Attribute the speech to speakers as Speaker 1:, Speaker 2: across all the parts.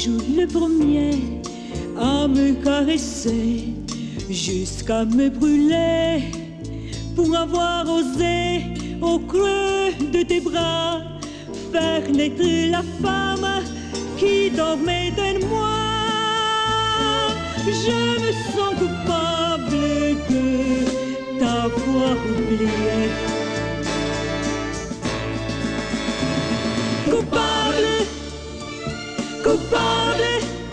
Speaker 1: toujours le premier à me caresser, jusqu'à me brûler, pour avoir osé, au creux de tes bras, faire naître la femme qui dormait en moi. Je me sens coupable de t'avoir oublié. Coupable, coupable,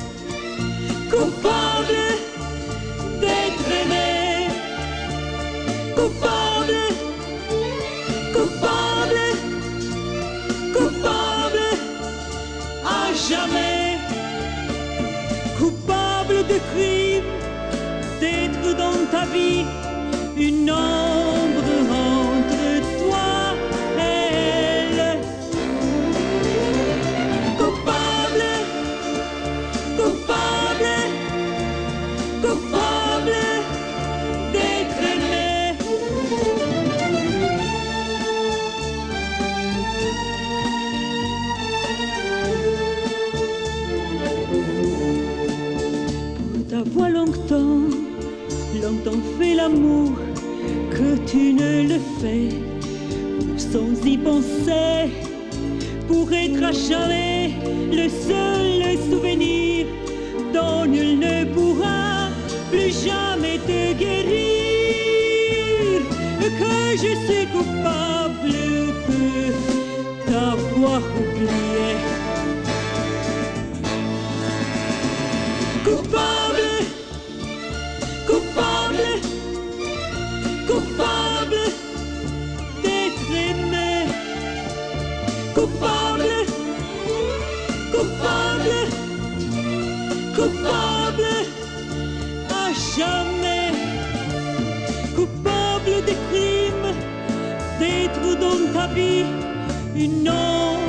Speaker 1: coupable d'être aimé. Coupable, coupable, coupable à jamais. Coupable de crime, d'être dans ta vie une ombre entre toi et elle. Coupable, coupable, coupable d'être aimé. Pour t'avoir longtemps fait l'amour que tu ne le fais, sans y penser, pour être à jamais le seul souvenir dont nul ne pourra plus jamais te guérir. Que je suis coupable de t'avoir oublié. Coupable, coupable, coupable d'être aimé. Coupable, coupable, coupable à jamais. Coupable des crimes, d'être dans ta vie une ombre